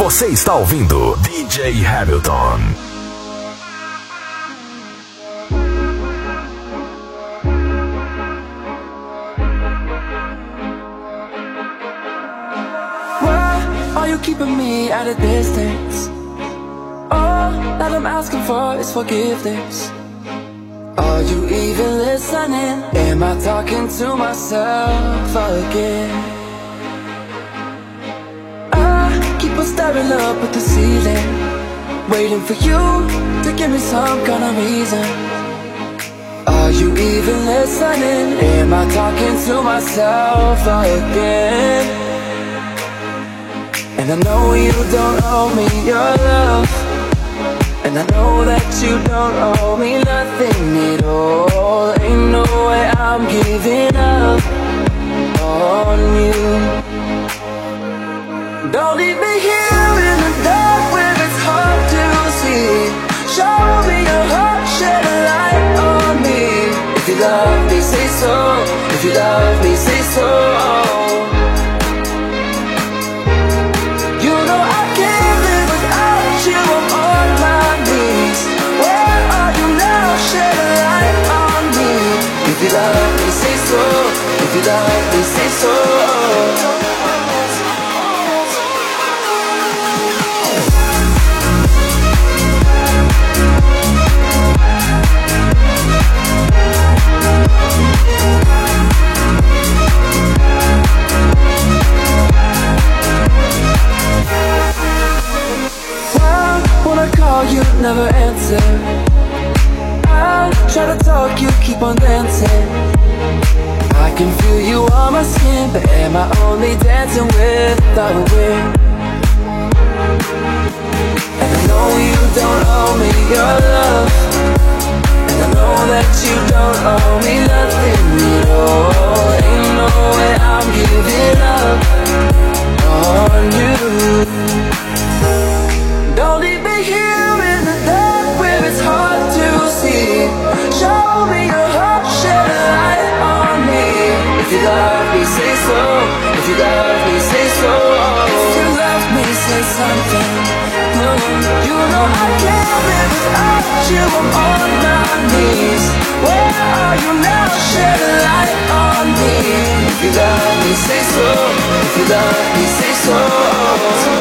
Você está ouvindo DJ Hamilton. Why are you keeping me at a distance? All that I'm asking for is forgiveness. Are you even listening? Am I talking to myself again? Keep on staring up at the ceiling, waiting for you to give me some kind of reason. Are you even listening? Am I talking to myself again? And I know you don't owe me your love, and I know that you don't owe me nothing at all. Ain't no way I'm giving up on you. Don't leave me here in the dark where it's hard to see. Show me your heart, shed a light on me. If you love me, say so. If you love me, say so. You know I can't live without you, I'm on my knees. Where are you now? Shed a light on me. If you love me, say so. If you love me, say so. You never answer. I try to talk, you keep on dancing. I can feel you on my skin, but am I only dancing with the wind? And I know you don't owe me your love, and I know that you don't owe me nothing at all. Ain't no way I'm giving up on you. Don't leave me here in the dark where it's hard to see. Show me your heart, shed a light on me. If you love me, say so. If you love me, say so. If you love me, say something. No, you know I can't live without you, I'm on my knees. Where are you now? Shed a light on me. If you love me, say so. If you love me, say so.